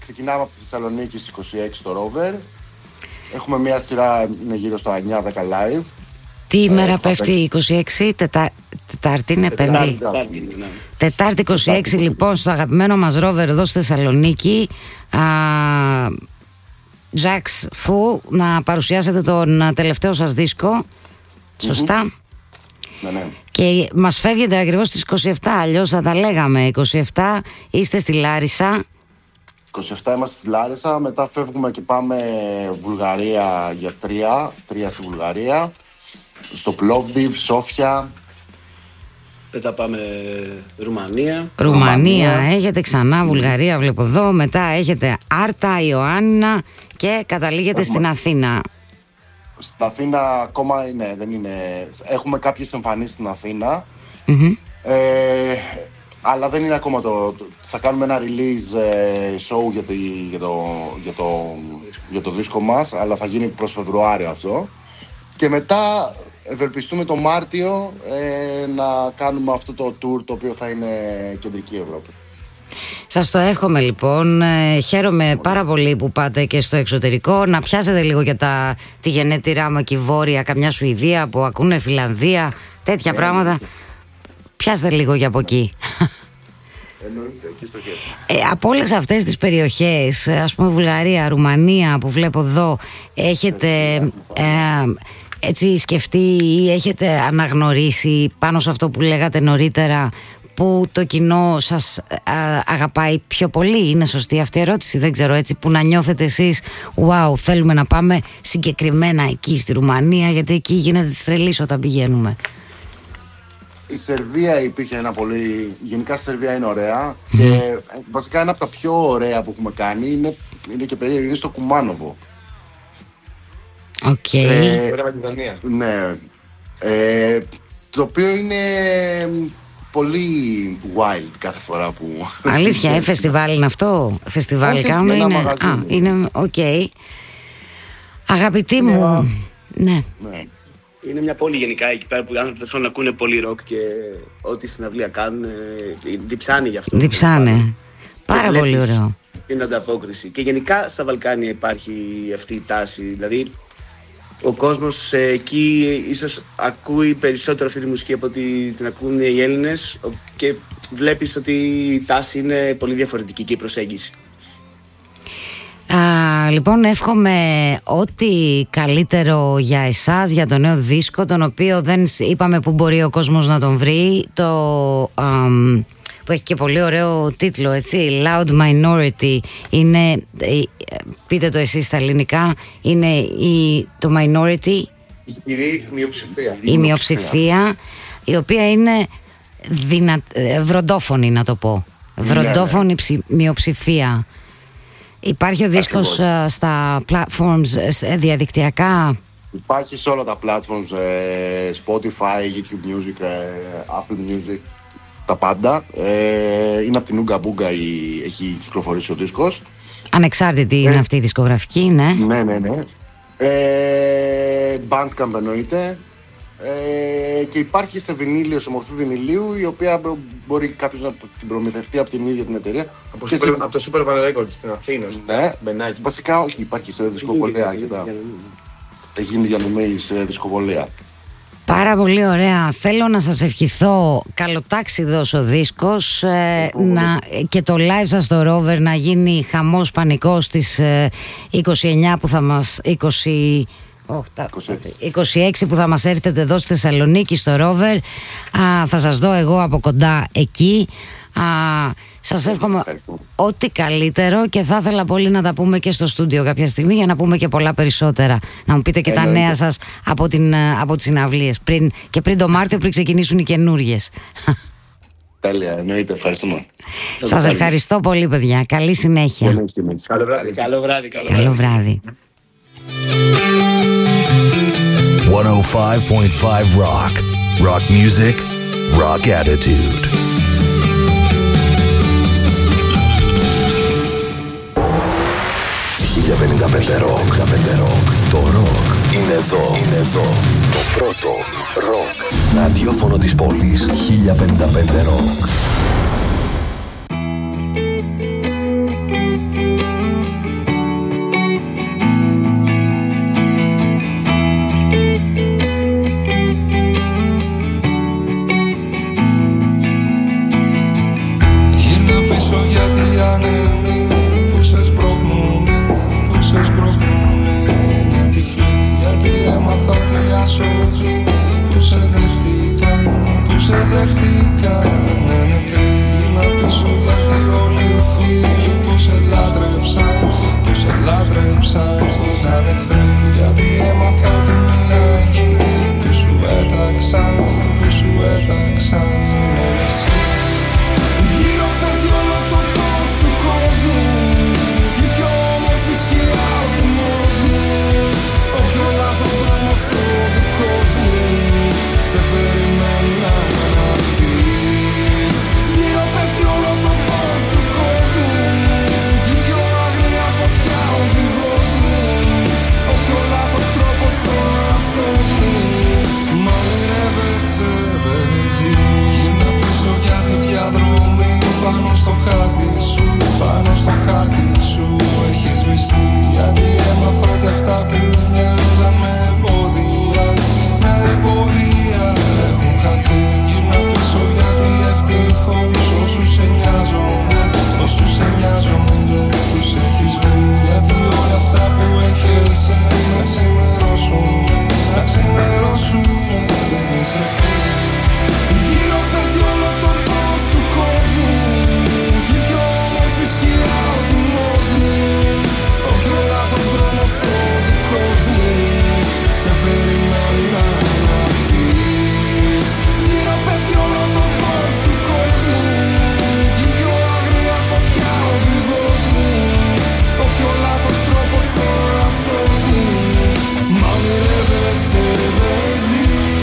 ξεκινάμε από τη Θεσσαλονίκη στις 26 το Rover. Έχουμε μια σειρά, είναι γύρω στο 9-10 live. Τι ημέρα πέφτει 26, Τετάρτη είναι, Πέμπτη. Τετάρτη 26 λοιπόν στο αγαπημένο μας Rover εδώ στη Θεσσαλονίκη. Jack's Fu, να παρουσιάσετε τον τελευταίο σας δίσκο. Σωστά. Ναι. Και μας φεύγετε ακριβώς στις 27, αλλιώς θα τα λέγαμε. 27 είστε στη Λάρισα. 27 είμαστε στη Λάρισα, μετά φεύγουμε και πάμε Βουλγαρία για 3 στη Βουλγαρία, στο Πλόβδιβ, Σόφια. Μετά πάμε Ρουμανία. Ρουμανία έχετε, ξανά Βουλγαρία βλέπω εδώ, μετά έχετε Άρτα, Ιωάννινα και καταλήγετε στην Αθήνα. Στην Αθήνα ακόμα δεν είναι. Έχουμε κάποιες εμφανίσεις στην Αθήνα. Αλλά δεν είναι ακόμα θα κάνουμε ένα release show για το δίσκο μας, αλλά θα γίνει προς Φεβρουάριο αυτό. Και μετά ευελπιστούμε το Μάρτιο να κάνουμε αυτό το tour, το οποίο θα είναι κεντρική Ευρώπη. Σας το εύχομαι λοιπόν, χαίρομαι πάρα πολύ που πάτε και στο εξωτερικό. Να πιάσετε λίγο για τη γενέτειρά μου εκεί βόρεια, καμιά Σουηδία που ακούνε, Φιλανδία, τέτοια πράγματα. Πιάστε λίγο για από εκεί. Εννοείται, εκεί στο χέρι. Από όλες αυτές τις περιοχές, ας πούμε Βουλγαρία, Ρουμανία που βλέπω εδώ, έχετε έτσι σκεφτεί ή έχετε αναγνωρίσει πάνω σε αυτό που λέγατε νωρίτερα, που το κοινό σας αγαπάει πιο πολύ? Είναι σωστή αυτή η ερώτηση? Δεν ξέρω, έτσι που να νιώθετε εσείς, wow, θέλουμε να πάμε συγκεκριμένα εκεί στη Ρουμανία, γιατί εκεί γίνεται της τρελής όταν πηγαίνουμε. Η Σερβία υπήρχε ένα πολύ. Γενικά η Σερβία είναι ωραία. Και βασικά ένα από τα πιο ωραία που έχουμε κάνει είναι και περίεργο, είναι στο Κουμάνοβο. Οκ. Ναι. Το οποίο είναι πολύ wild κάθε φορά που. Αλήθεια, φεστιβάλ είναι αυτό? Φεστιβάλ κάνουν? Είναι οκ. Αγαπητοί μου. Ναι. Είναι μια πόλη γενικά εκεί πέρα που οι άνθρωποι θέλουν να ακούνε πολύ ροκ και ό,τι συναυλία κάνουν διψάνε γι' αυτό. Διψάνε. Πάρα πολύ ωραίο. Είναι ανταπόκριση. Και γενικά στα Βαλκάνια υπάρχει αυτή η τάση. Δηλαδή ο κόσμος εκεί ίσως ακούει περισσότερο αυτή τη μουσική από ότι την ακούν οι Έλληνες, και βλέπεις ότι η τάση είναι πολύ διαφορετική και η προσέγγιση. Λοιπόν, εύχομαι ό,τι καλύτερο για εσάς, για το νέο δίσκο, τον οποίο δεν είπαμε που μπορεί ο κόσμος να τον βρει, που έχει και πολύ ωραίο τίτλο, έτσι, Loud Minority. Είναι, πείτε το εσείς στα ελληνικά, είναι το minority, Ισχυρή μειοψηφία. η μειοψηφία, η οποία είναι βροντόφωνη, να το πω. Βροντόφωνη μειοψηφία. Υπάρχει ο δίσκος στα platforms διαδικτυακά? Υπάρχει σε όλα τα platforms, Spotify, YouTube Music, Apple Music, τα πάντα. Είναι από την Ooga Booga, έχει κυκλοφορήσει ο δίσκος. Ανεξάρτητη είναι αυτή η δισκογραφική, ναι. Ναι. Bandcamp εννοείται. Και υπάρχει σε βινίλιο, σε μορφή βινιλίου, η οποία μπορεί κάποιος να την προμηθευτεί από την ίδια την εταιρεία. Από το Super Van Records στην Αθήνα. Ναι, Μπενάκι. βασικά όχι, υπάρχει σε δισκοπολία. Έχει γίνει διανομή σε δισκοπολία. Πάρα πολύ ωραία. Θέλω να σας ευχηθώ καλοτάξιδος ο δίσκος, και το live σας στο Rover να γίνει χαμός πανικός στις 29 που θα μας... 26 που θα μας έρθετε εδώ στη Θεσσαλονίκη στο Rover. Θα σας δω εγώ από κοντά εκεί. Σας εύχομαι ό,τι καλύτερο, και θα ήθελα πολύ να τα πούμε και στο στούντιο κάποια στιγμή για να πούμε και πολλά περισσότερα. Να μου πείτε και τα νέα σας από τις συναυλίες πριν το Μάρτιο, πριν ξεκινήσουν οι καινούργιες. Τέλεια, εννοείται, ευχαριστούμε. Σας ευχαριστώ πολύ, παιδιά. Καλή συνέχεια. Καλό βράδυ. Καλό βράδυ. 105.5 Rock. Rock music, rock attitude. Rock. Το rock είναι εδώ. Το πρώτο rock ραδιόφωνο της πόλης. 1055 Rock. ότι που σε δέχτηκαν, που σε δέχτηκαν. Είναι κρίμα πίσω γιατί όλοι οι φίλοι που σε λάτρεψαν, που σε λάτρεψαν ήταν εχθροί. Γιατί έμαθα ότι μια γη που σου έταξαν, που σου έταξαν είναι εσύ. Γύρω πέφτει όλο το φως του κόσμου κι η πιο όμορφη σκιά θυμώζει. Ο πιο λάθος δρόμος ο δικός μου σε περιμένα να δεις. Γύρω πέφτει όλο το φως του κόσμου κι η πιο αγρία φωτιά ο οδηγός μου. Ο πιο λάθος τρόπος ο αυτός μου. Μ' ονειρεύεσαι βεζί. Γύρνα πίσω για τη διαδρομή πάνω στο χάρτη σου, πάνω στο χάρτη σου έχεις μισθεί. Γιατί έμαθα ότι αυτά που μοιάζαν με εμπόδια, με εμπόδια έχουν χαθεί. Γύρνα πίσω γιατί ευτυχώς όσους σε νοιάζονται, όσους σε νοιάζονται τους έχεις βρει. Γιατί όλα αυτά που εύχεσαι να ξημερώσουνε, να ξημερώσουνε δεν είσαι εσύ. Γύρω πέφτει όλο το φως του κόσμου κι η πιο όμορφη σκιά θυμώζει. Ο πιο λάθος δρόμος ο δικός μου σε περιμένα να δεις. Γύρω πέφτει όλο το φως του κόσμου κι η πιο αγρία φωτιά ο οδηγός μου. Ο πιο λάθος τρόπος ο αυτός μου. Μ' ονειρεύεσαι δεν ζει.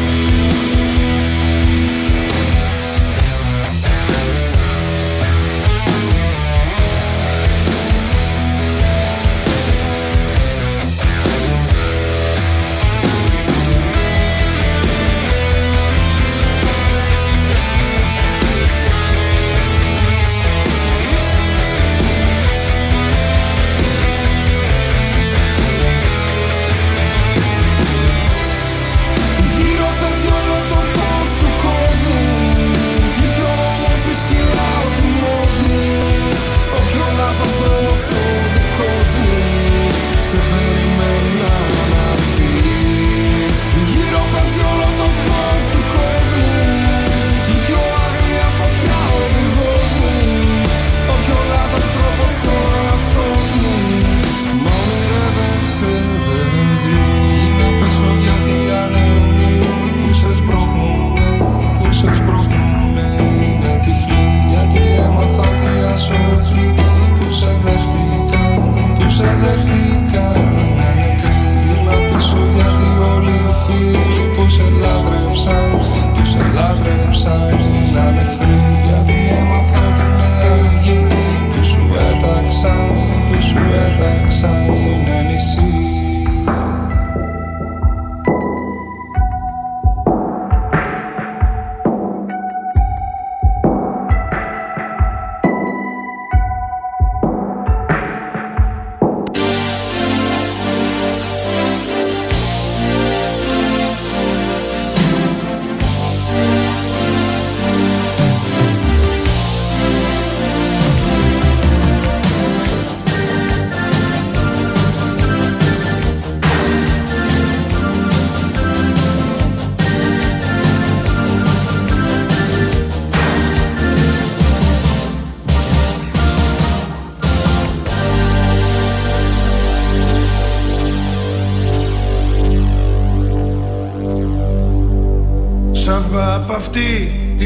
Απ' αυτή τη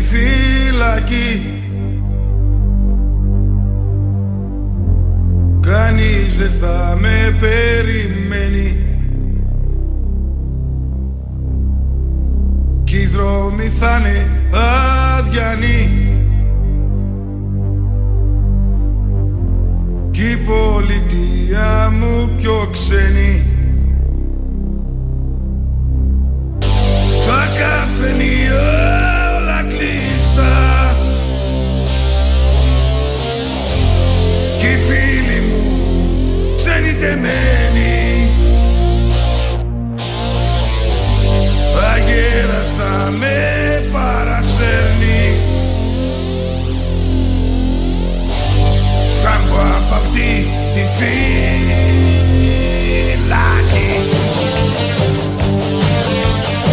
φυλακή κανείς δεν θα με περιμένει κι οι δρόμοι θα είναι αδιανοί κι η πολιτεία μου πιο ξένη. Τα καφενεία όλα κλειστά κι οι φίλοι μου ξένοι τεμένοι. Αγέραστα με παρασέρνει σαν που απ' αυτή τη φυλακή.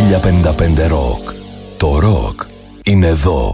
1055 Rock. Το ροκ είναι εδώ.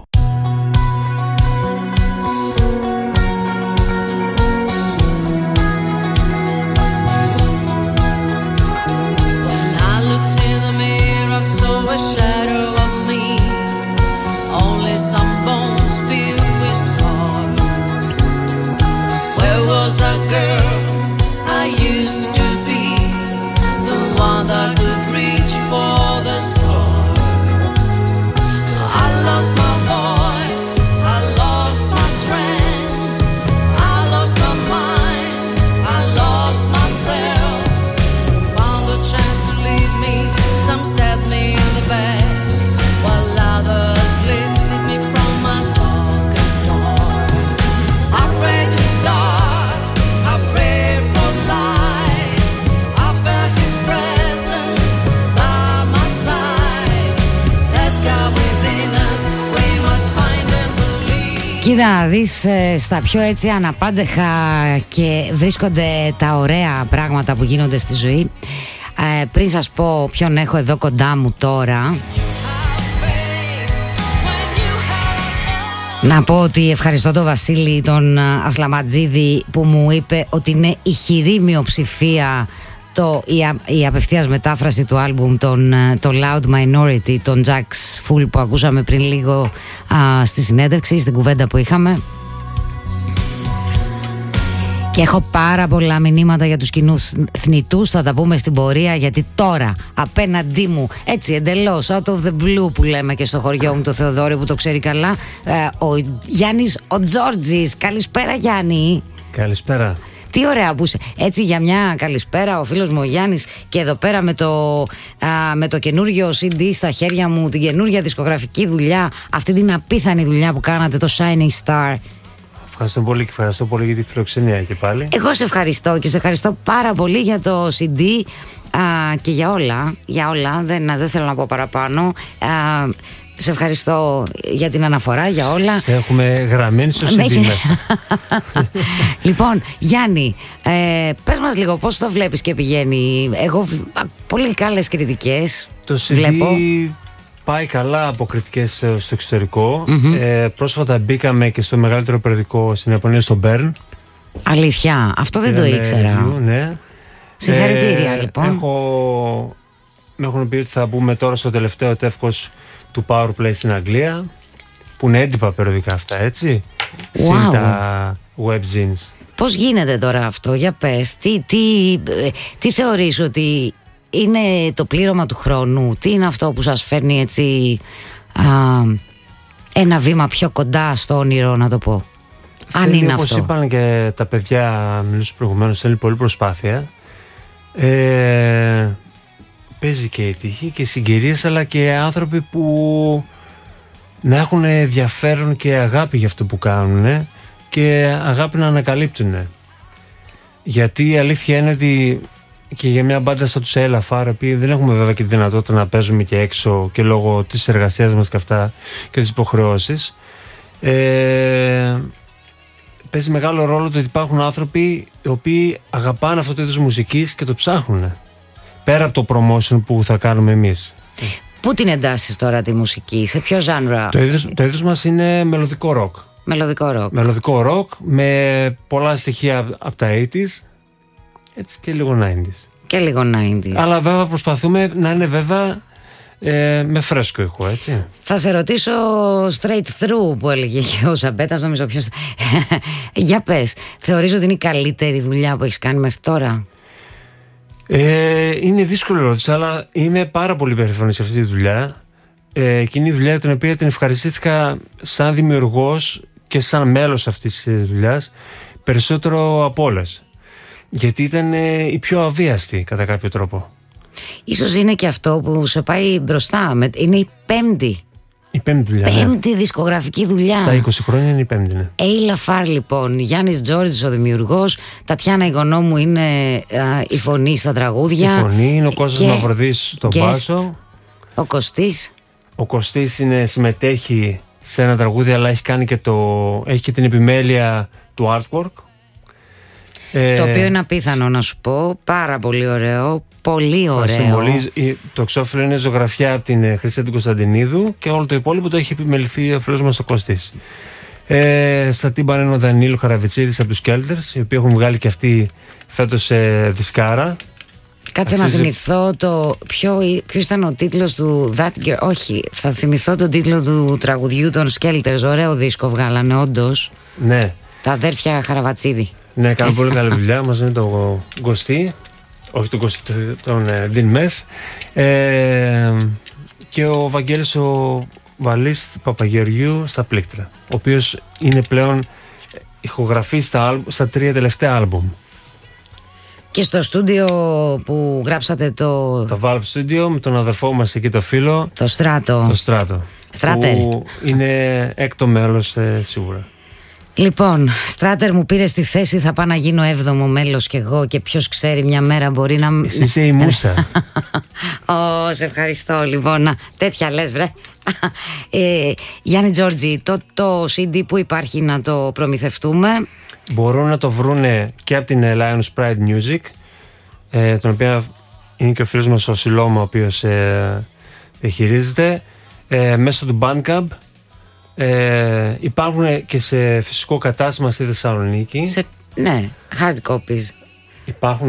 Κοίτα να δεις, στα πιο έτσι αναπάντεχα και βρίσκονται τα ωραία πράγματα που γίνονται στη ζωή. Πριν σας πω ποιον έχω εδώ κοντά μου τώρα, να πω ότι ευχαριστώ τον Βασίλη τον Ασλαματζίδη που μου είπε ότι είναι ηχηρή μειοψηφία η απευθείας μετάφραση του άλμπουμ το Loud Minority, τον Jax Full που ακούσαμε πριν λίγο στη συνέντευξη, στην κουβέντα που είχαμε. Και έχω πάρα πολλά μηνύματα για τους κοινούς θνητούς, θα τα πούμε στην πορεία, γιατί τώρα απέναντί μου, έτσι εντελώς out of the blue που λέμε και στο χωριό μου το Θεοδόρη που το ξέρει καλά, ο Γιάννης ο Τζόρτζης. Καλησπέρα Γιάννη. Καλησπέρα. Τι ωραία που είσαι. Έτσι για μια καλησπέρα ο φίλος μου ο Γιάννης, και εδώ πέρα με το καινούριο CD στα χέρια μου, την καινούρια δισκογραφική δουλειά, αυτή την απίθανη δουλειά που κάνατε, το Shining Star. Ευχαριστώ πολύ και ευχαριστώ πολύ για τη φιλοξενία και πάλι. Εγώ σε ευχαριστώ και σε ευχαριστώ πάρα πολύ για το CD και για όλα, δεν θέλω να πω παραπάνω. Σε ευχαριστώ για την αναφορά, για όλα. Σε έχουμε γραμμένη στο CD μέσα. Λοιπόν, Γιάννη, πες μας λίγο πώς το βλέπεις και πηγαίνει. Εγώ πολύ καλές κριτικές το CD βλέπω. Πάει καλά από κριτικές στο εξωτερικό. Πρόσφατα μπήκαμε και στο μεγαλύτερο περιοδικό στην Ιαπωνία, στο Bern. Αλήθεια, αυτό δεν το ήξερα. Ναι. Συγχαρητήρια λοιπόν. Με έχουν πει ότι θα μπούμε τώρα στο τελευταίο τεύχος του Powerplay στην Αγγλία, που είναι έντυπα περιοδικά αυτά, έτσι. Συν τα webzines. Πώς γίνεται τώρα αυτό, για πες, τι θεωρείς ότι είναι το πλήρωμα του χρόνου, τι είναι αυτό που σας φέρνει έτσι ένα βήμα πιο κοντά στο όνειρο, να το πω. Αν είναι όπως αυτό. Είπαν και τα παιδιά, μιλούσα προηγουμένως, θέλει πολύ προσπάθεια. Παίζει και η τύχη και συγκυρίες, αλλά και άνθρωποι που να έχουν ενδιαφέρον και αγάπη για αυτό που κάνουν και αγάπη να ανακαλύπτουν. Γιατί η αλήθεια είναι ότι και για μια μπάντα σαν τους LFR, επειδή δεν έχουμε βέβαια και τη δυνατότητα να παίζουμε και έξω και λόγω της εργασίας μας και αυτά και τις υποχρεώσεις, παίζει μεγάλο ρόλο το ότι υπάρχουν άνθρωποι οι οποίοι αγαπάνε αυτό το είδος μουσικής και το ψάχνουν. Πέρα από το promotion που θα κάνουμε εμείς. Πού την εντάσσεις τώρα τη μουσική, σε ποιο genre? Το είδος μας είναι μελωδικό ροκ. Μελωδικό ροκ με πολλά στοιχεία από τα 80s, έτσι, και λίγο 90s. Αλλά βέβαια προσπαθούμε να είναι βέβαια με φρέσκο ήχο, έτσι. Θα σε ρωτήσω straight through που έλεγε και ο Σαμπέτας, νομίζω ποιος. Για πες, θεωρείς ότι είναι η καλύτερη δουλειά που έχεις κάνει μέχρι τώρα? Είναι δύσκολη ερώτηση, αλλά είμαι πάρα πολύ περήφανος σε αυτή τη δουλειά. Και είναι η δουλειά την οποία την ευχαριστήθηκα σαν δημιουργός και σαν μέλος αυτής της δουλειάς περισσότερο από όλες. Γιατί ήταν η πιο αβίαστη κατά κάποιο τρόπο. Ίσως είναι και αυτό που σε πάει μπροστά. Είναι η πέμπτη. Η πέμπτη δουλειά. Πέμπτη δισκογραφική δουλειά. Στα 20 χρόνια είναι η πέμπτη, ναι. LFR λοιπόν. Γιάννης Τζόρτζης ο δημιουργός. Τατιάνα η γονόμου είναι η φωνή στα τραγούδια. Η φωνή είναι ο Κώστας Μαυροδής στον μπάσο. Ο Κωστής. Ο Κωστής συμμετέχει σε ένα τραγούδι, αλλά έχει κάνει και έχει και την επιμέλεια του artwork. Το οποίο είναι απίθανο να σου πω. Πάρα πολύ ωραίο. Πολύ ωραίο. Το εξώφυλλο είναι ζωγραφιά από την Χρυσή την Κωνσταντινίδου και όλο το υπόλοιπο το έχει επιμεληθεί ο φίλος μας ο Κωστής. Στα τύμπανα είναι ο Δανίλου Χαραβιτσίδης από τους Κέλτερς, οι οποίοι έχουν βγάλει και αυτοί φέτος δισκάρα. Κάτσε να θυμηθώ ποιος ήταν ο τίτλος του That Girl. Όχι, θα θυμηθώ τον τίτλο του τραγουδιού των Skelters. Ωραίο δίσκο βγάλανε, όντως. Ναι. Τα αδέρφια Χαραβατσίδη. Ναι, κάνουν πολύ καλή δουλειά μαζί με τον Γκωστή. Όχι τον Γκωστή, τον Ντιν Μες. Και ο Βαγγέλης ο Βαλής Παπαγεωργιού στα πλήκτρα, ο οποίος είναι πλέον ηχογραφή στα 3 τελευταία άλμπουμ. Και στο στούντιο που γράψατε το Valve Studio με τον αδερφό μας εκεί το φίλο. Το Στράτο. Στράτερ. Που είναι έκτο μέλος σίγουρα. Λοιπόν, Στράτερ μου πήρε στη θέση, θα πάω να γίνω 7ο μέλος κι εγώ και ποιος ξέρει μια μέρα μπορεί να... Εσύ είσαι η μούσα. Σε ευχαριστώ λοιπόν. Τέτοια λες βρε. Γιάννη Τζόρτζη, το CD που υπάρχει να το προμηθευτούμε? Μπορούν να το βρούνε και από την Lions Pride Music, τον οποίο είναι και ο φίλος μας ο Σιλώμα, ο οποίος διαχειρίζεται, μέσω του Bandcamp. Υπάρχουν και σε φυσικό κατάστημα στη Θεσσαλονίκη. Ναι, hard copies. Υπάρχουν,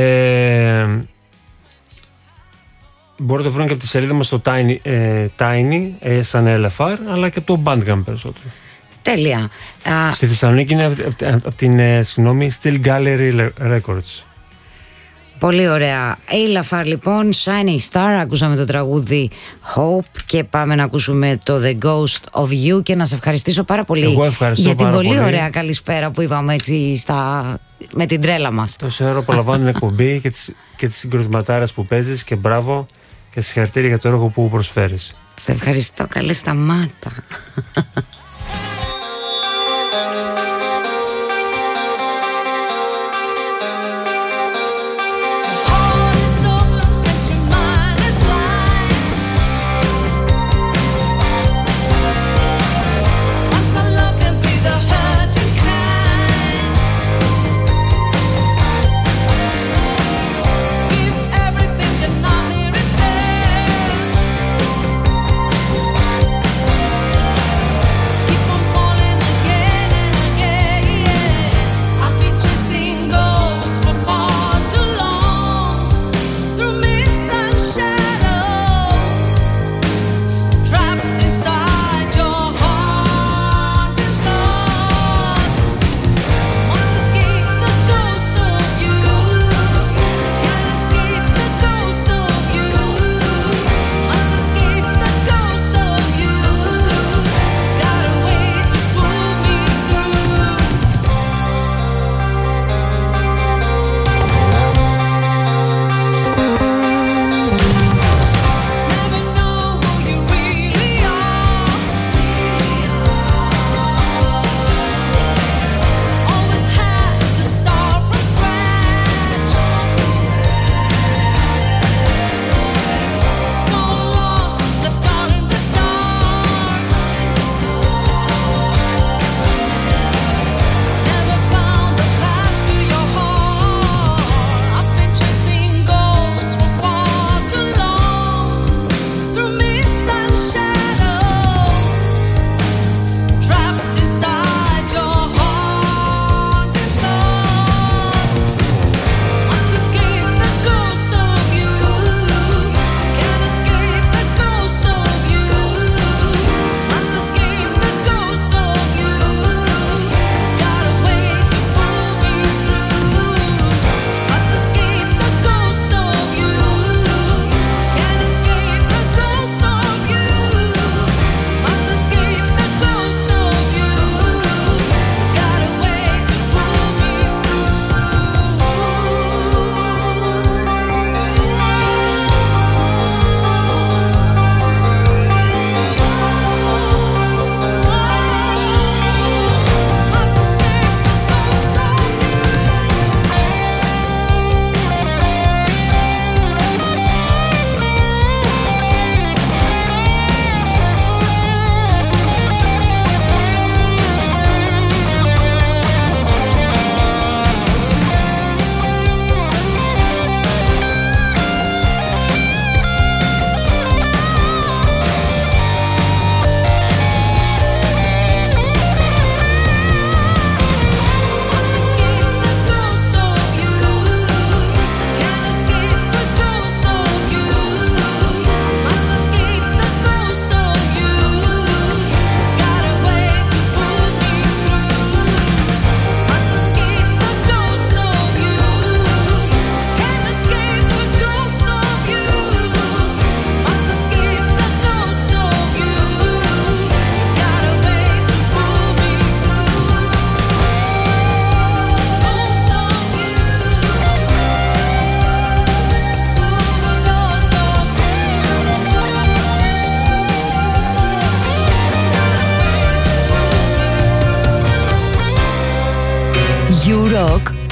μπορείτε να το βρουν και από τη σελίδα μας στο Tiny, σαν LFR, αλλά και από το Bandcamp περισσότερο. Τέλεια. Στη Θεσσαλονίκη είναι από την Still Gallery Records. Πολύ ωραία. Eilafar λοιπόν, Shining Star. Ακούσαμε το τραγούδι Hope και πάμε να ακούσουμε το The Ghost of You και να σε ευχαριστήσω πάρα πολύ για την πολύ ωραία καλησπέρα που είπαμε έτσι με την τρέλα μας. Τόση ώρα απολαμβάνω την εκπομπή και τις συγκροτηματάρες που παίζεις και μπράβο και συγχαρητήρια για το έργο που προσφέρεις. Σε ευχαριστώ. Καλή σταμάτα.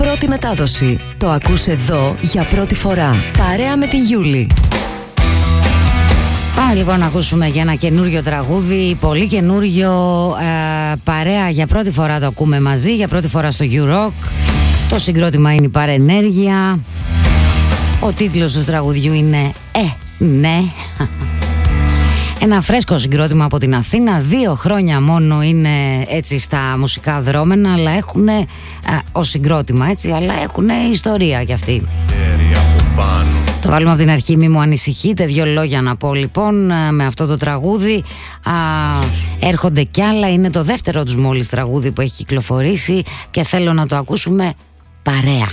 Πρώτη μετάδοση. Το ακούς εδώ για πρώτη φορά. Παρέα με τη Γιούλη. Πάμε λοιπόν να ακούσουμε για ένα καινούριο τραγούδι, πολύ καινούριο, παρέα για πρώτη φορά το ακούμε μαζί, για πρώτη φορά στο U-Rock. Το συγκρότημα είναι η Παρενέργεια. Ο τίτλος του τραγουδιού είναι ναι. Ένα φρέσκο συγκρότημα από την Αθήνα, 2 χρόνια μόνο είναι έτσι στα μουσικά δρόμενα, αλλά έχουν ως συγκρότημα έτσι, αλλά έχουν ιστορία κι αυτοί. Το βάλουμε από την αρχή, μη μου ανησυχείτε, 2 λόγια να πω λοιπόν με αυτό το τραγούδι. Έρχονται κι άλλα, είναι το δεύτερο τους μόλις τραγούδι που έχει κυκλοφορήσει και θέλω να το ακούσουμε παρέα.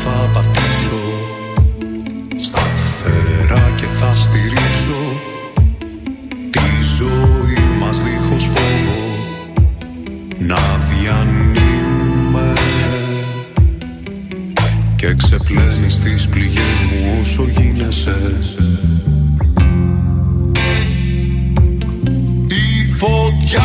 θα πατήσω σταθερά και θα στηρίξω τη ζωή μας δίχως φόβο να διανύουμε. Και ξεπλένεις τις πληγές μου όσο γίνεσαι. Η φωτιά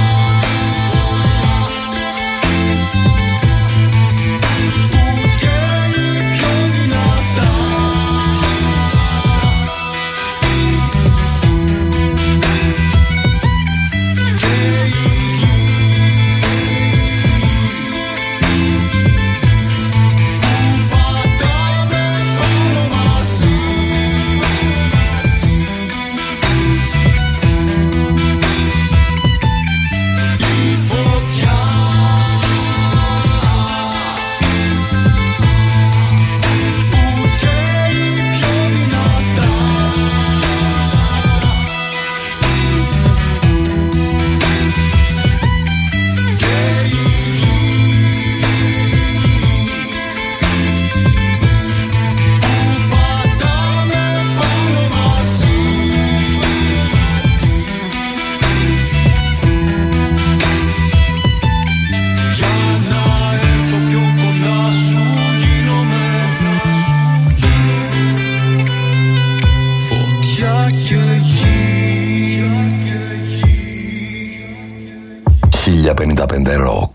Rock.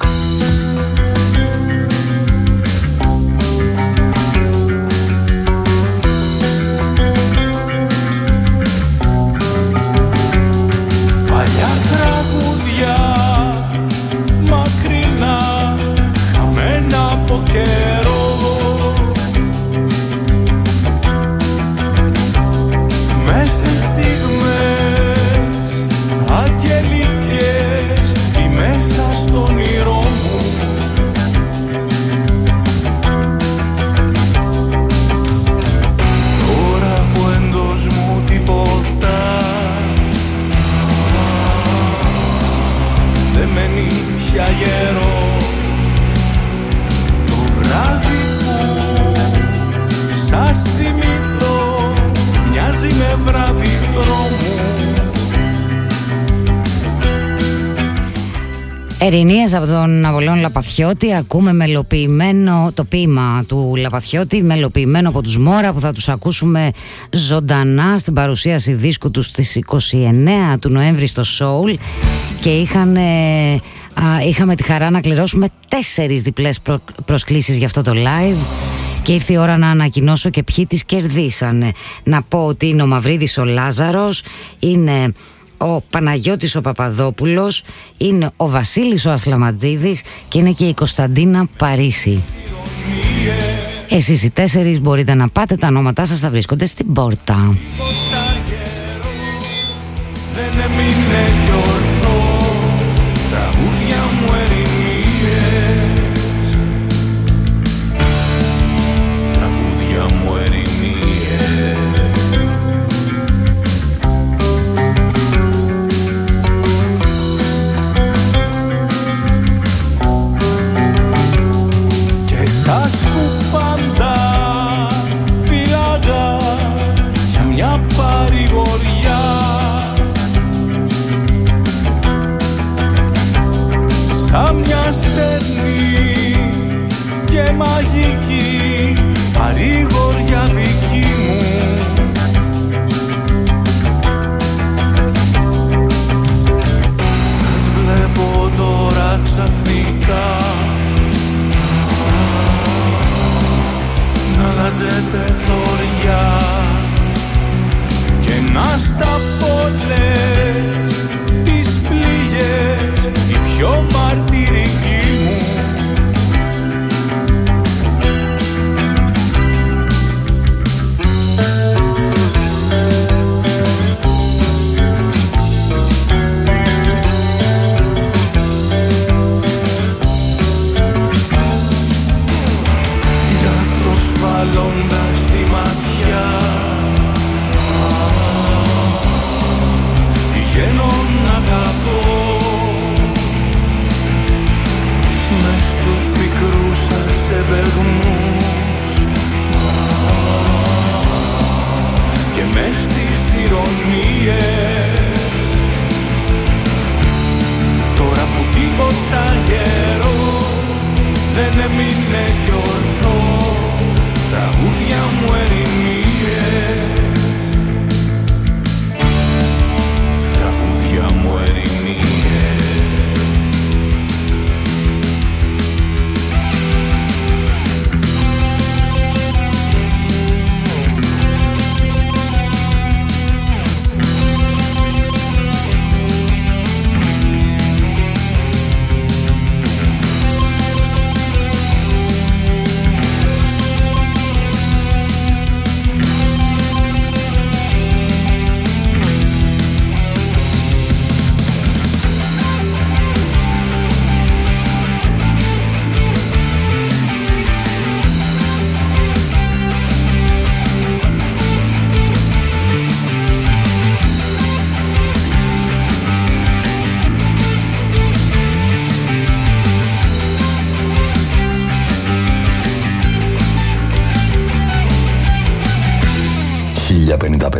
Παλιά τραγούδια μακρινά, χαμένα από καιρό, μέσα στιγμές αγγελικές ή μέσα στον όνειρό μου. Τώρα που εντός μου τίποτα δεν μένει πια γερό, το βράδυ που σας θυμηθώ μοιάζει με βράδυ δρόμου. Ερηνίες από τον Αβολόν Λαπαθιώτη. Ακούμε μελοποιημένο το ποίημα του Λαπαθιώτη, μελοποιημένο από τους Μόρα, που θα τους ακούσουμε ζωντανά στην παρουσίαση δίσκου τους στις 29 του Νοέμβρη στο Soul. Και είχαμε τη χαρά να κληρώσουμε 4 διπλές προσκλήσεις για αυτό το live. Και ήρθε η ώρα να ανακοινώσω και ποιοι τις κερδίσανε. Να πω ότι είναι ο Μαυρίδης ο Λάζαρος, είναι ο Παναγιώτης ο Παπαδόπουλος, είναι ο Βασίλης ο Ασλαματζίδης και είναι και η Κωνσταντίνα Παρίσι. Εσείς οι 4 μπορείτε να πάτε, τα ονόματά σας θα βρίσκονται στην πόρτα. Δεν έμεινε κι ορθό, τραγούδια μου ερηνίες, τραγούδια μου ερηνίες. Και εσάς που πάντα φύλαγα για μια παρηγοριά, σαν μια στενή και μαγική παρηγοριά δική μου. Σας βλέπω τώρα ξαφνικά να αλλάζετε θωριά και να στα πολλές τις πληγές η πιο μαρτυρική μου.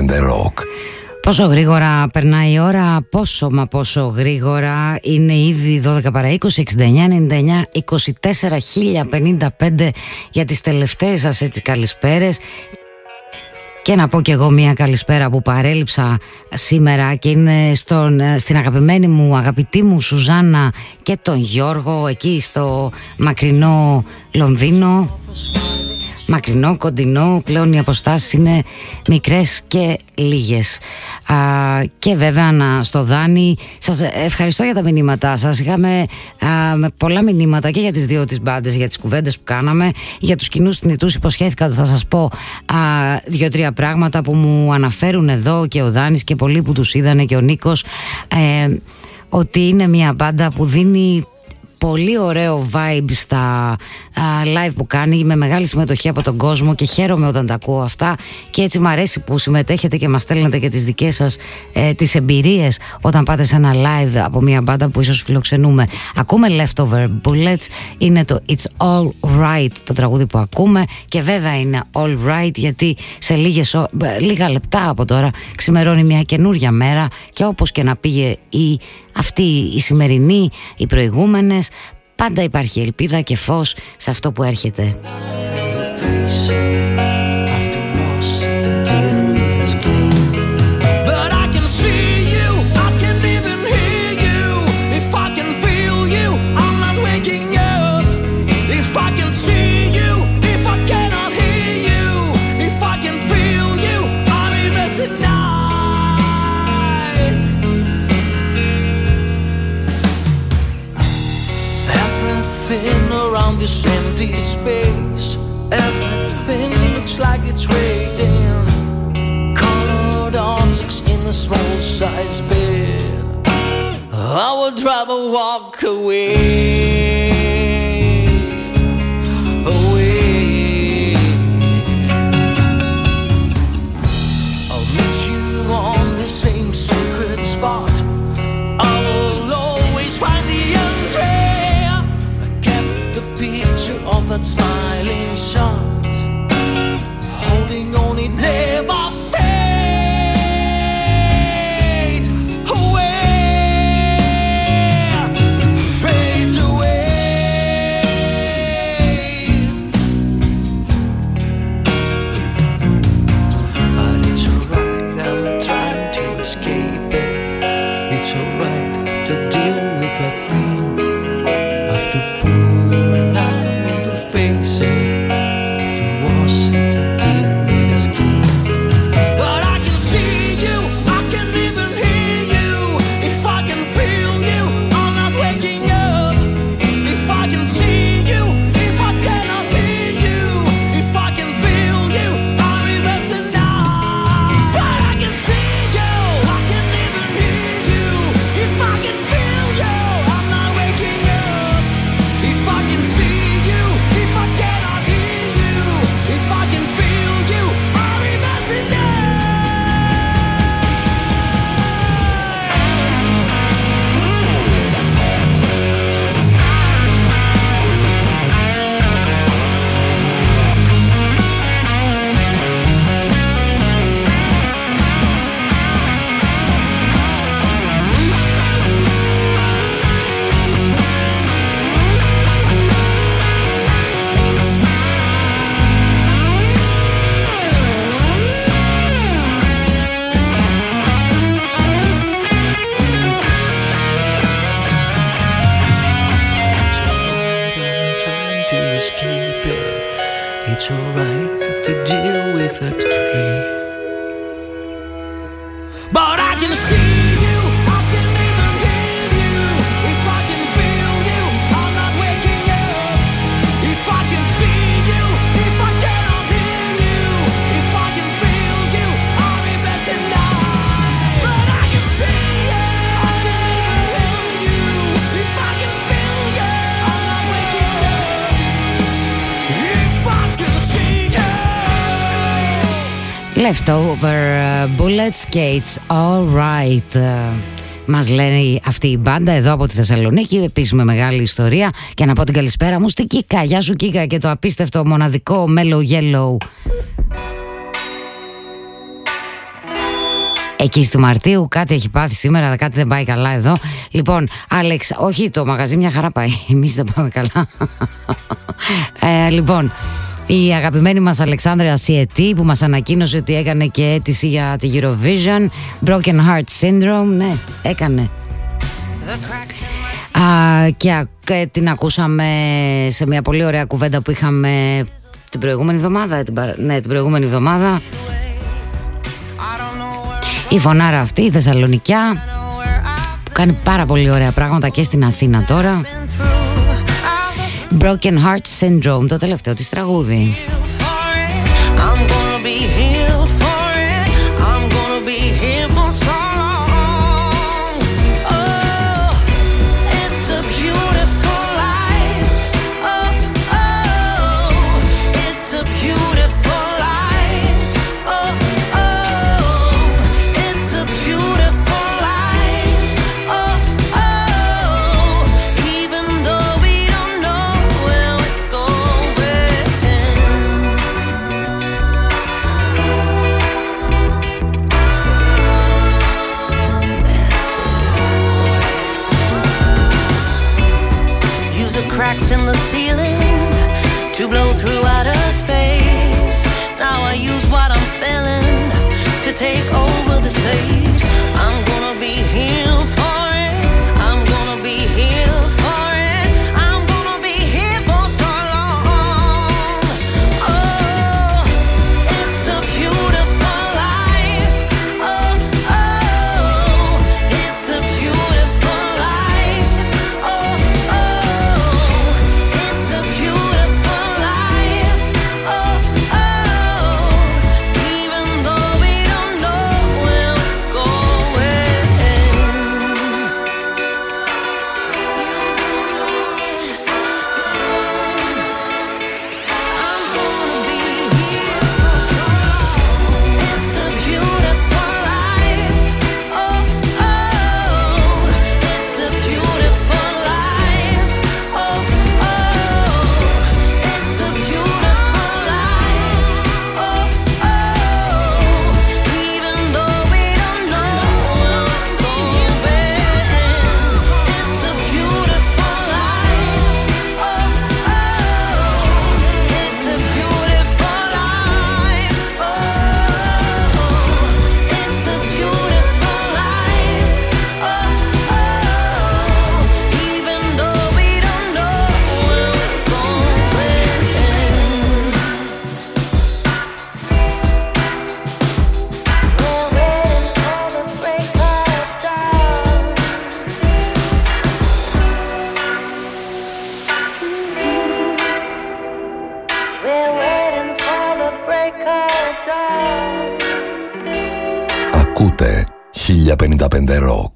Rock. Πόσο γρήγορα περνάει η ώρα, πόσο γρήγορα. Είναι ήδη 12 παρά 20, 69, 99, 24, 1055 για τις τελευταίες σας έτσι καλησπέρες. Και να πω κι εγώ μια καλησπέρα που παρέλειψα σήμερα και είναι στην αγαπημένη μου, αγαπητή μου Σουζάννα και τον Γιώργο εκεί στο μακρινό Λονδίνο. Μακρινό, κοντινό, πλέον οι αποστάσεις είναι μικρές και λίγες. Και βέβαια στο Δάνη, σας ευχαριστώ για τα μηνύματά σας. Είχαμε πολλά μηνύματα και για τις δύο τις μπάντες, για τις κουβέντες που κάναμε, για τους κοινούς θνητούς. Υποσχέθηκα ότι θα σας πω 2-3 πράγματα που μου αναφέρουν εδώ και ο Δάνης και πολλοί που τους είδανε και ο Νίκος, ότι είναι μια μπάντα που δίνει πολύ ωραίο vibe στα live που κάνει, με μεγάλη συμμετοχή από τον κόσμο και χαίρομαι όταν τα ακούω αυτά και έτσι μου αρέσει που συμμετέχετε και μας στέλνετε και τις δικές σας τις εμπειρίες όταν πάτε σε ένα live από μια μπάντα που ίσως φιλοξενούμε. Ακούμε Leftover Bullets, είναι το It's All Right το τραγούδι που ακούμε και βέβαια είναι All Right γιατί σε λίγα λεπτά από τώρα ξημερώνει μια καινούρια μέρα και όπως και να πήγε αυτή η σημερινή, οι προηγούμενες, πάντα υπάρχει ελπίδα και φως σε αυτό που έρχεται. This empty space, everything looks like it's waiting. Colored objects in a small size bed. I would rather walk away. I'll meet you on the same secret spot. I will always find the entrance of that smiling shot, holding on it never fades away. But it's alright, I'm trying to escape it. It's alright to deal with that thing. Have to pull out face it, have to wash it until it is clean. But I can see you, I can even hear you. If I can feel you, I'm not waking up. If I can see you, if I cannot hear you. If I can feel you, I'll be best tonight. But I can see you, I can even hear you. If I can feel you, I'm not waking up. If I can see you, if I cannot hear you, if I can feel you, I'll be messing up. It's alright, have to deal with that tree. But I can see you, I can even hear you. If I can feel you, I'm not waking up. If I can see you, if I cannot hear you. If I can feel you, I'll be best tonight. But I can see you, I can even hear you. If I can feel you, I'm not waking up. If I can see you. Leftover Bullets και It's All Right. Μας λένε αυτή η μπάντα εδώ από τη Θεσσαλονίκη, επίσης με μεγάλη ιστορία. Και να πω την καλησπέρα μου στην Κίκα. Γεια σου Κίκα και το απίστευτο μοναδικό Mellow Yellow. εκεί στη Μαρτίου. Κάτι έχει πάθει σήμερα, κάτι δεν πάει καλά εδώ. Λοιπόν, Άλεξ, όχι, το μαγαζί μια χαρά πάει. Εμείς δεν πάμε καλά. Λοιπόν, η αγαπημένη μας Αλεξάνδρα Σιετή που μας ανακοίνωσε ότι έκανε και αίτηση για τη Eurovision. Broken Heart Syndrome, ναι, έκανε. Και την ακούσαμε σε μια πολύ ωραία κουβέντα που είχαμε την προηγούμενη εβδομάδα. Την προηγούμενη εβδομάδα. Η φωνάρα αυτή, η Θεσσαλονικιά, που κάνει πάρα πολύ ωραία πράγματα και στην Αθήνα τώρα. Broken Heart Syndrome, το τελευταίο της τραγούδι. Cracks in the ceiling to blow through outer space. Now I use what I'm feeling to take over the space. I'm gonna be here for it. I'm gonna be here for it. I'm gonna be here for so long. Oh, it's a beautiful life. Oh, oh, it's a beautiful life. Oh, oh. It's a beautiful life. Oh, oh. Even though we don't know where we're going. I'm gonna be here for so long. It's a beautiful life. Oh, oh. It's a beautiful life. Oh, oh. It's a beautiful life. Oh, oh. Even though we don't know where we're going. It's a beautiful life. Oh, oh. It's a beautiful life. Oh, it's a beautiful life. Oh, oh. Even though we don't know where we're going. We're waiting for the break of dawn. We're waiting for the break of dawn. Ακούτε 1055 Rock.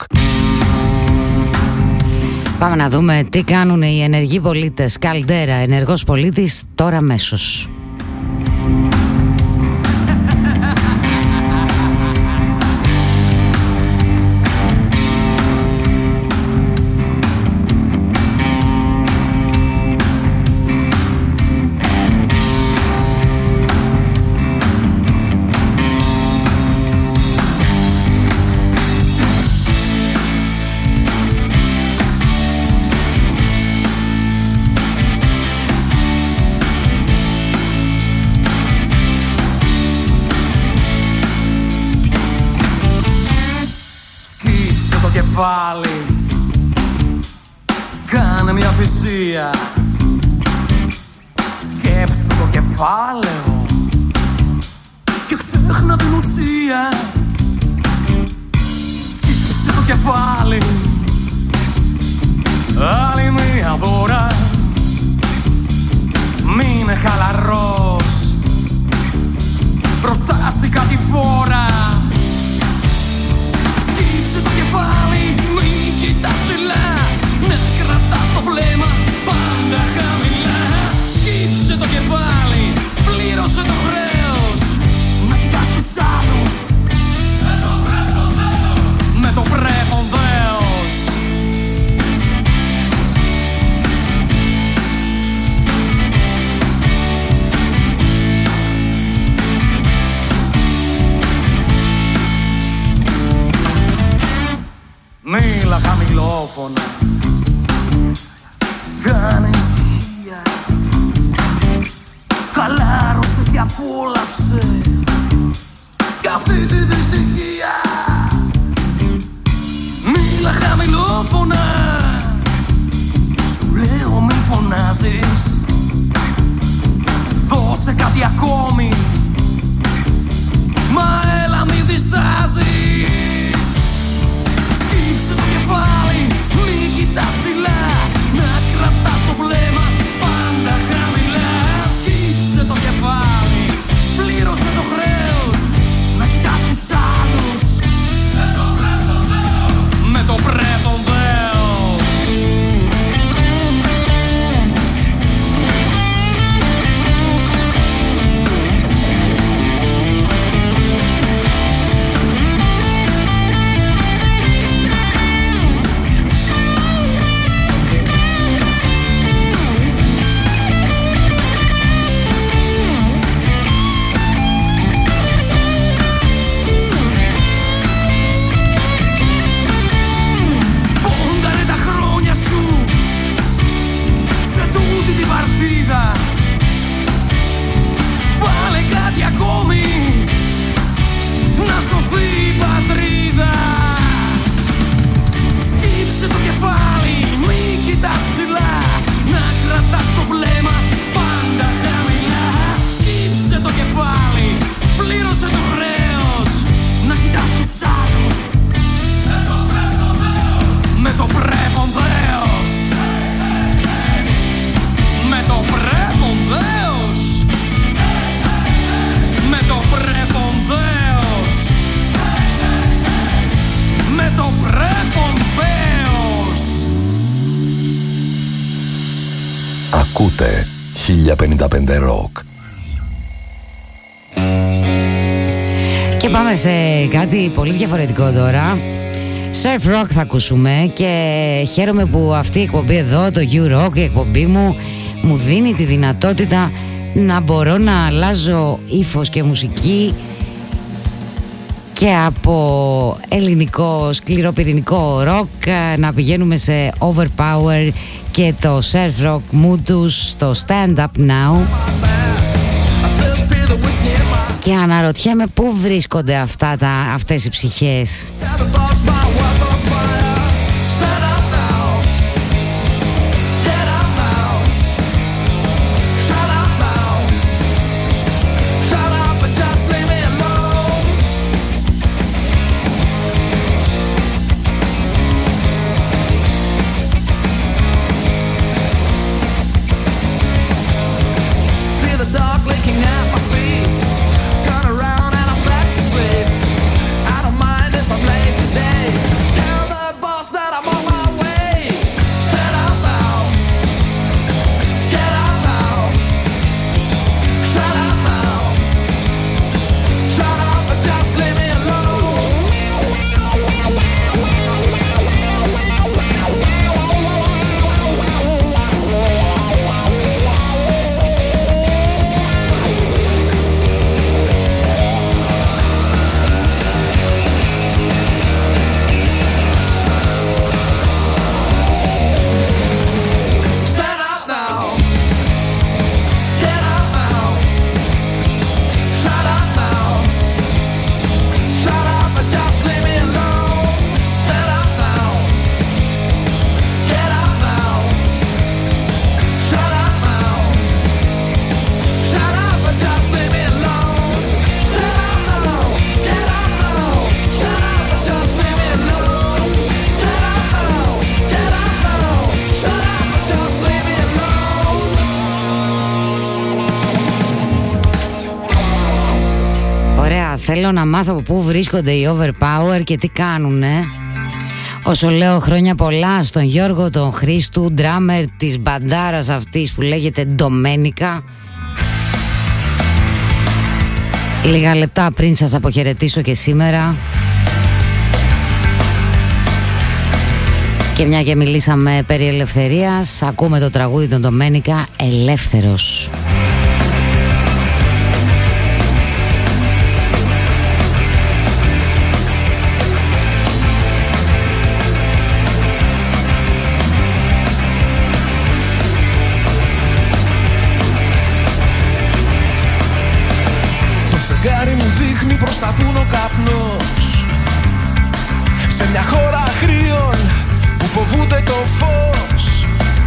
Πάμε να δούμε τι κάνουν οι ενεργοί πολίτες. Καλντέρα, ενεργός πολίτης, τώρα αμέσως. Σκύψε το κεφάλι, κάνε μια θυσία. Σκέψου το κεφάλαιο και ξέχνα την ουσία. Σκύψε το κεφάλι, άλλη μια δώρα. Μείνε χαλαρός μπροστά στη κατηφόρα. Σκύψε το κεφάλι, μην κοιτάς ψηλά. Να κρατάς το βλέμμα πάντα χαμηλά. Σκύψε το κεφάλι, πλήρωσε το χρέος. Να κοιτάς τους άλλους με το πρέπον δέος. Κάνε ησυχία, χαλάρωσε και απόλαυσε κι αυτή τη δυστυχία. Μίλα χαμηλόφωνα, σου λέω μη φωνάζεις. Δώσε κάτι ακόμη, μα έλα μη διστάζεις. Σκύψε το κεφάλι, μη κοιτάς ψηλά, να κρατάς το βλέμμα πάντα χαμηλά. Σκύψε το κεφάλι, πλήρωσε το χρέος, να κοιτάς τους άλλους με το πρέπον δέος. Βάλε κάτι ακόμη, να σωθεί η πατρίδα. Σκύψε το κεφάλι, μη κοιτάς ψηλά, να κρατάς το βλέμμα πάντα χαμηλά. Σκύψε το κεφάλι, πλήρωσε το χρέος, να κοιτάς τους άλλους με το πρέπον δέος. Με το πρέπον δέος, με το πρέπον δέος, με το πρέπον δέος. Ακούτε 1055 Rock. Και πάμε σε κάτι πολύ διαφορετικό τώρα. Surf Rock θα ακούσουμε και χαίρομαι που αυτή η εκπομπή εδώ, το You Rock, η εκπομπή μου δίνει τη δυνατότητα να μπορώ να αλλάζω ύφος και μουσική και από ελληνικό σκληροπυρηνικό rock να πηγαίνουμε σε Overpower και το surf rock mood τους, το Stand Up Now. Και αναρωτιέμαι πού βρίσκονται αυτές οι ψυχές. Θέλω να μάθω από πού βρίσκονται οι Overpower και τι κάνουνε. Όσο λέω χρόνια πολλά στον Γιώργο τον Χρήστου, ντράμερ της μπαντάρας αυτής που λέγεται Ντομένικα. Λίγα λεπτά πριν σας αποχαιρετήσω και σήμερα. Και μια και μιλήσαμε περί ελευθερίας, ακούμε το τραγούδι των Ντομένικα, Ελεύθερος. καπνός σε μια χώρα αγρίων που φοβούνται το φως.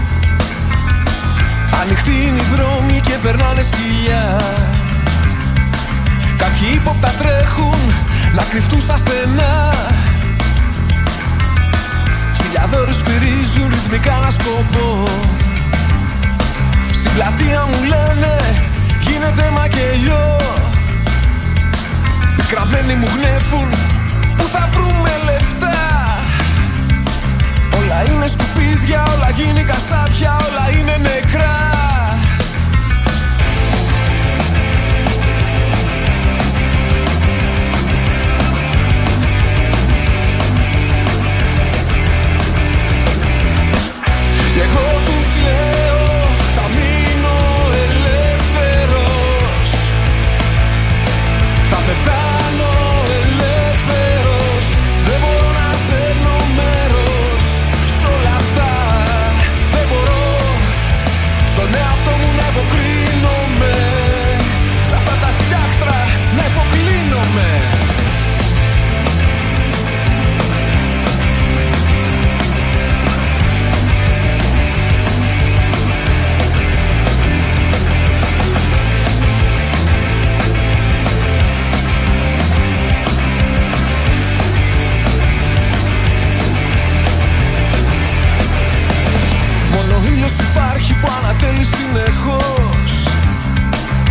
Ανοιχτοί είναι οι δρόμοι και περνάνε σκυλιά. Κάποιοι ύποπτα τρέχουν να κρυφτούν στα στενά. Χιλιάδες σφυρίζουν ρυθμικά ένα σκοπό. Στην πλατεία μου λένε γίνεται μακελιό. Οι κραμένοι μου γνέφουν που θα βρούμε λεφτά. Όλα είναι σκουπίδια, όλα γίνει κασάπια, όλα είναι νεκρά. Και εγώ τους λέω